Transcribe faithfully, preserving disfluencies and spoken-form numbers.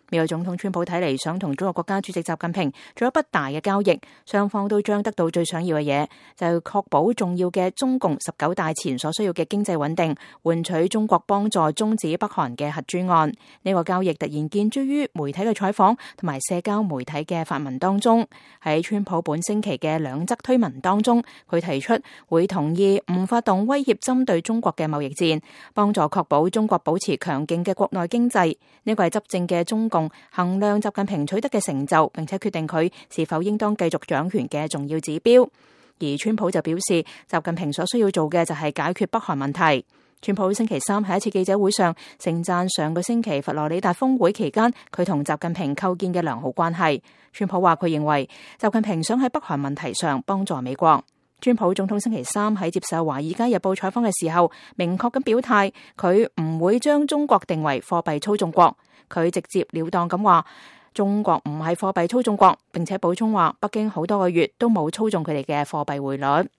美國總統川普睇嚟想同中國國家主席習近平做一筆大嘅交易，雙方都將得到最想要嘅嘢，就係確保重要嘅中共十九大前所需要嘅經濟穩定，換取中國幫助終止北韓嘅核專案。呢個交易突然見諸於媒體嘅採訪同埋社交媒體嘅發文當中。喺川普本星期嘅兩則推文當中，佢提出會同意唔發動威脅針對中國嘅貿易戰，幫助確保中國保持強勁嘅國內經濟。呢個係執政嘅中共衡量習近平取得嘅成就，並且決定佢是否應當繼續掌權嘅重要指標。而川普就表示，習近平所需要做嘅就係解決北韓問題。川普星期三喺一次記者會上盛讚上個星期佛羅里達峰會期間佢同習近平構建嘅良好關係。川普話佢認為習近平想喺北韓問題上幫助美國。川普總統星期三喺接受《華爾街日報》採訪嘅時候，明確咁表態，佢唔會將中國定為貨幣操縱國。佢直接了當咁話，中國唔係貨幣操縱國，並且補充話，北京好多個月都冇操縱佢哋嘅貨幣匯率。